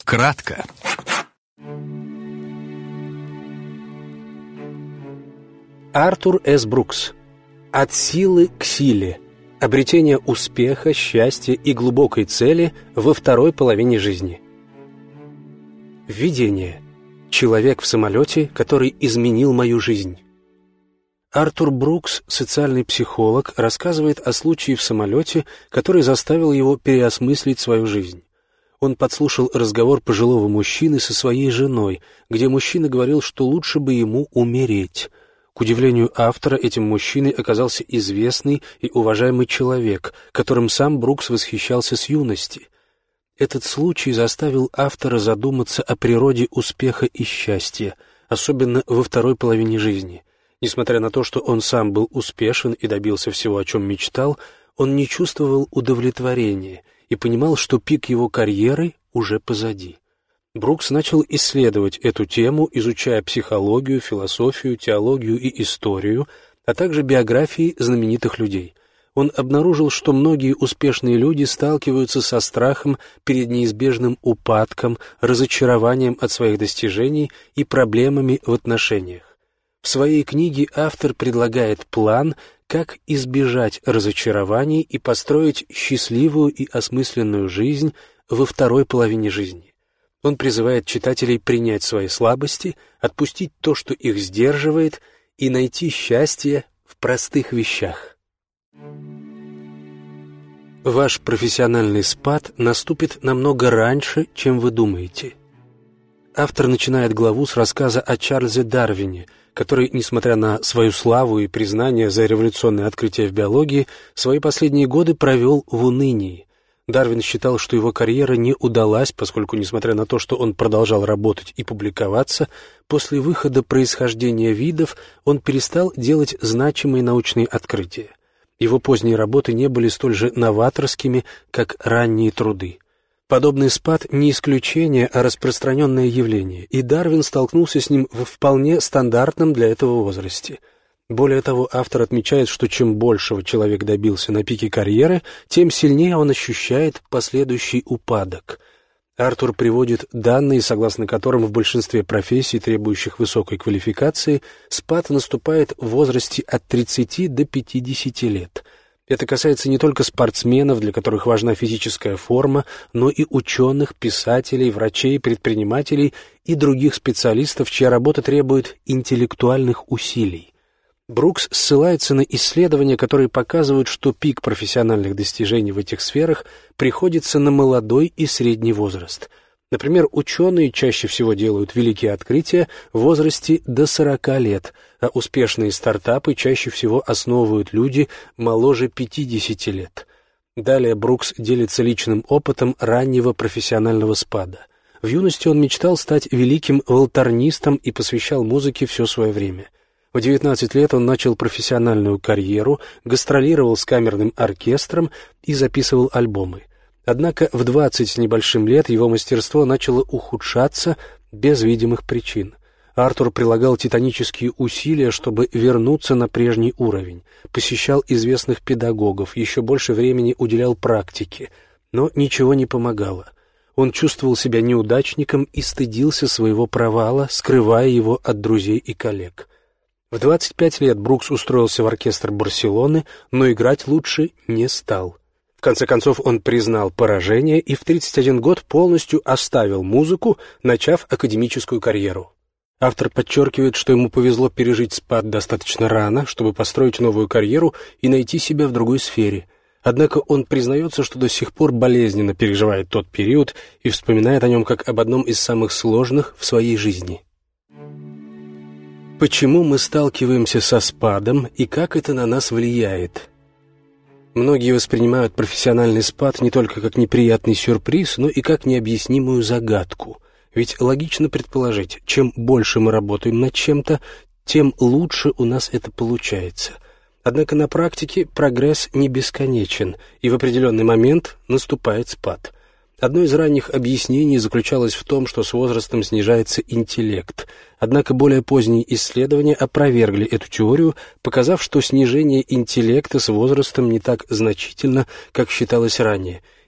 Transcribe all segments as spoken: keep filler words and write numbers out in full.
Кратко. Артур С. Брукс. От силы к силе. Обретение успеха, счастья и глубокой цели во второй половине жизни. Введение. Человек в самолете, который изменил мою жизнь. Артур Брукс, социальный психолог, рассказывает о случае в самолете, который заставил его переосмыслить свою жизнь. Он подслушал разговор пожилого мужчины со своей женой, где мужчина говорил, что лучше бы ему умереть. К удивлению автора, этим мужчиной оказался известный и уважаемый человек, которым сам Брукс восхищался с юности. Этот случай заставил автора задуматься о природе успеха и счастья, особенно во второй половине жизни. Несмотря на то, что он сам был успешен и добился всего, о чем мечтал, он не чувствовал удовлетворения и понимал, что пик его карьеры уже позади. Брукс начал исследовать эту тему, изучая психологию, философию, теологию и историю, а также биографии знаменитых людей. Он обнаружил, что многие успешные люди сталкиваются со страхом перед неизбежным упадком, разочарованием от своих достижений и проблемами в отношениях. В своей книге автор предлагает план, как избежать разочарований и построить счастливую и осмысленную жизнь во второй половине жизни. Он призывает читателей принять свои слабости, отпустить то, что их сдерживает, и найти счастье в простых вещах. Ваш профессиональный спад наступит намного раньше, чем вы думаете. Автор начинает главу с рассказа о Чарльзе Дарвине, который, несмотря на свою славу и признание за революционное открытие в биологии, свои последние годы провел в унынии. Дарвин считал, что его карьера не удалась, поскольку, несмотря на то, что он продолжал работать и публиковаться, после выхода «Происхождения видов» он перестал делать значимые научные открытия. Его поздние работы не были столь же новаторскими, как ранние труды. Подобный спад не исключение, а распространенное явление, и Дарвин столкнулся с ним в вполне стандартном для этого возрасте. Более того, автор отмечает, что чем большего человек добился на пике карьеры, тем сильнее он ощущает последующий упадок. Артур приводит данные, согласно которым в большинстве профессий, требующих высокой квалификации, спад наступает в возрасте от тридцати до пятидесяти лет. Это касается не только спортсменов, для которых важна физическая форма, но и ученых, писателей, врачей, предпринимателей и других специалистов, чья работа требует интеллектуальных усилий. Брукс ссылается на исследования, которые показывают, что пик профессиональных достижений в этих сферах приходится на молодой и средний возраст. Например, ученые чаще всего делают великие открытия в возрасте до сорока лет, а успешные стартапы чаще всего основывают люди моложе пятидесяти лет. Далее Брукс делится личным опытом раннего профессионального спада. В юности он мечтал стать великим волторнистом и посвящал музыке все свое время. В девятнадцать лет он начал профессиональную карьеру, гастролировал с камерным оркестром и записывал альбомы. Однако в двадцать с небольшим лет его мастерство начало ухудшаться без видимых причин. Артур прилагал титанические усилия, чтобы вернуться на прежний уровень, посещал известных педагогов, еще больше времени уделял практике, но ничего не помогало. Он чувствовал себя неудачником и стыдился своего провала, скрывая его от друзей и коллег. В двадцать пять лет Брукс устроился в оркестр Барселоны, но играть лучше не стал. В конце концов, он признал поражение и в тридцать один год полностью оставил музыку, начав академическую карьеру. Автор подчеркивает, что ему повезло пережить спад достаточно рано, чтобы построить новую карьеру и найти себя в другой сфере. Однако он признается, что до сих пор болезненно переживает тот период и вспоминает о нем как об одном из самых сложных в своей жизни. Почему мы сталкиваемся со спадом и как это на нас влияет? Многие воспринимают профессиональный спад не только как неприятный сюрприз, но и как необъяснимую загадку. Ведь логично предположить, чем больше мы работаем над чем-то, тем лучше у нас это получается. Однако на практике прогресс не бесконечен, и в определенный момент наступает спад. Одно из ранних объяснений заключалось в том, что с возрастом снижается интеллект. Однако более поздние исследования опровергли эту теорию, показав, что снижение интеллекта с возрастом не так значительно, как считалось ранее,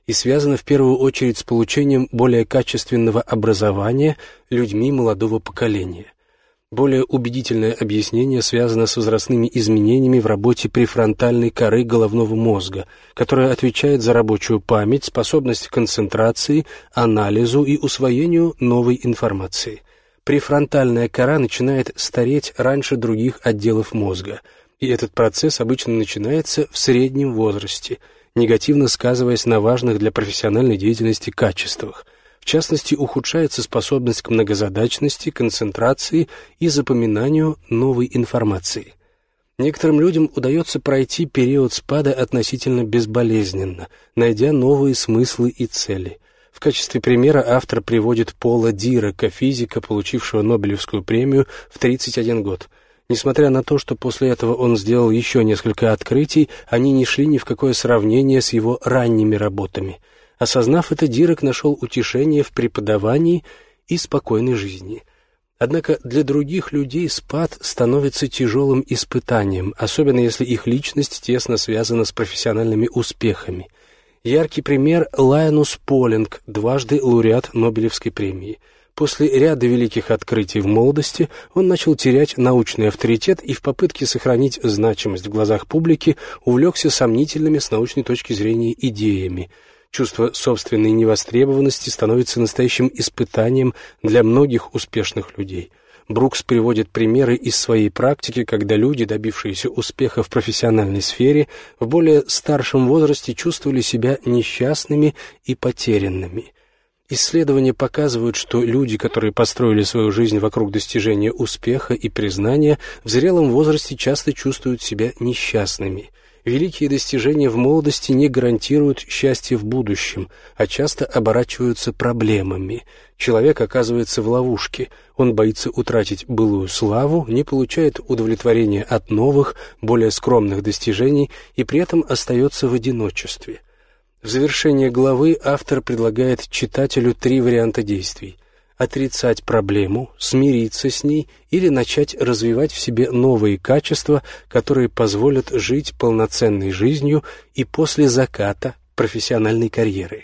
и связано в первую очередь с получением более качественного образования людьми молодого поколения. Более убедительное объяснение связано с возрастными изменениями в работе префронтальной коры головного мозга, которая отвечает за рабочую память, способность к концентрации, анализу и усвоению новой информации. Префронтальная кора начинает стареть раньше других отделов мозга, и этот процесс обычно начинается в среднем возрасте, негативно сказываясь на важных для профессиональной деятельности качествах. В частности, ухудшается способность к многозадачности, концентрации и запоминанию новой информации. Некоторым людям удается пройти период спада относительно безболезненно, найдя новые смыслы и цели. В качестве примера автор приводит Пола Дирака, физика, получившего Нобелевскую премию в тридцать один год. Несмотря на то, что после этого он сделал еще несколько открытий, они не шли ни в какое сравнение с его ранними работами. Осознав это, Дирак нашел утешение в преподавании и спокойной жизни. Однако для других людей спад становится тяжелым испытанием, особенно если их личность тесно связана с профессиональными успехами. Яркий пример — Лайнус Полинг, дважды лауреат Нобелевской премии. После ряда великих открытий в молодости он начал терять научный авторитет и в попытке сохранить значимость в глазах публики увлекся сомнительными с научной точки зрения идеями. Чувство собственной невостребованности становится настоящим испытанием для многих успешных людей. Брукс приводит примеры из своей практики, когда люди, добившиеся успеха в профессиональной сфере, в более старшем возрасте чувствовали себя несчастными и потерянными. Исследования показывают, что люди, которые построили свою жизнь вокруг достижения успеха и признания, в зрелом возрасте часто чувствуют себя несчастными. Великие достижения в молодости не гарантируют счастье в будущем, а часто оборачиваются проблемами. Человек оказывается в ловушке. Он боится утратить былую славу, не получает удовлетворения от новых, более скромных достижений и при этом остается в одиночестве. В завершение главы автор предлагает читателю три варианта действий: отрицать проблему, смириться с ней или начать развивать в себе новые качества, которые позволят жить полноценной жизнью и после заката профессиональной карьеры.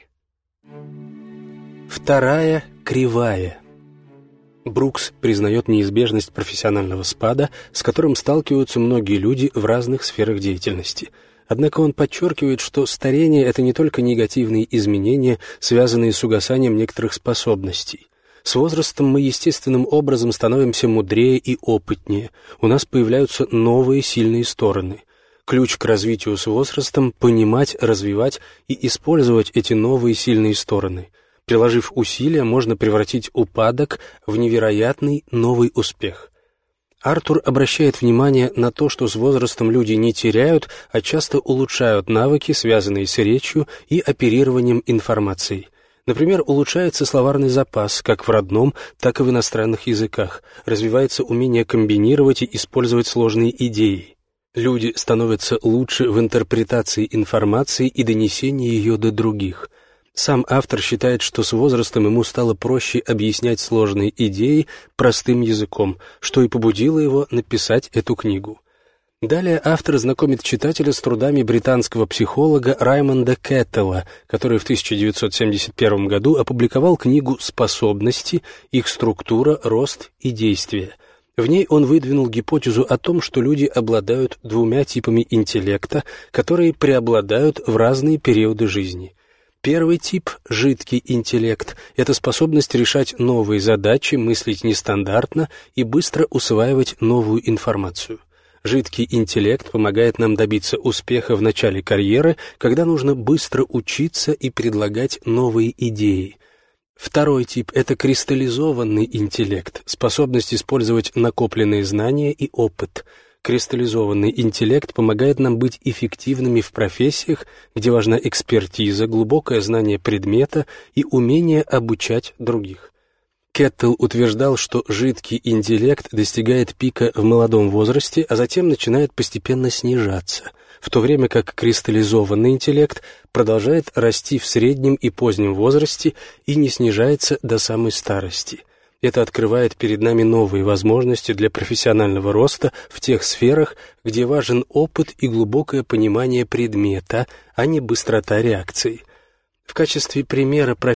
Вторая кривая. Брукс признает неизбежность профессионального спада, с которым сталкиваются многие люди в разных сферах деятельности. Однако он подчеркивает, что старение — это не только негативные изменения, связанные с угасанием некоторых способностей. С возрастом мы естественным образом становимся мудрее и опытнее, у нас появляются новые сильные стороны. Ключ к развитию с возрастом — понимать, развивать и использовать эти новые сильные стороны. Приложив усилия, можно превратить упадок в невероятный новый успех. Артур обращает внимание на то, что с возрастом люди не теряют, а часто улучшают навыки, связанные с речью и оперированием информацией. Например, улучшается словарный запас как в родном, так и в иностранных языках, развивается умение комбинировать и использовать сложные идеи. Люди становятся лучше в интерпретации информации и донесении ее до других. Сам автор считает, что с возрастом ему стало проще объяснять сложные идеи простым языком, что и побудило его написать эту книгу. Далее автор знакомит читателя с трудами британского психолога Раймонда Кэттелла, который в тысяча девятьсот семьдесят первом году опубликовал книгу «Способности, их структура, рост и действие». В ней он выдвинул гипотезу о том, что люди обладают двумя типами интеллекта, которые преобладают в разные периоды жизни. Первый тип – жидкий интеллект. Это способность решать новые задачи, мыслить нестандартно и быстро усваивать новую информацию. Жидкий интеллект помогает нам добиться успеха в начале карьеры, когда нужно быстро учиться и предлагать новые идеи. Второй тип – это кристаллизованный интеллект, способность использовать накопленные знания и опыт. Кристаллизованный интеллект помогает нам быть эффективными в профессиях, где важна экспертиза, глубокое знание предмета и умение обучать других. Кэттелл утверждал, что жидкий интеллект достигает пика в молодом возрасте, а затем начинает постепенно снижаться, в то время как кристаллизованный интеллект продолжает расти в среднем и позднем возрасте и не снижается до самой старости. Это открывает перед нами новые возможности для профессионального роста в тех сферах, где важен опыт и глубокое понимание предмета, а не быстрота реакции. В качестве примера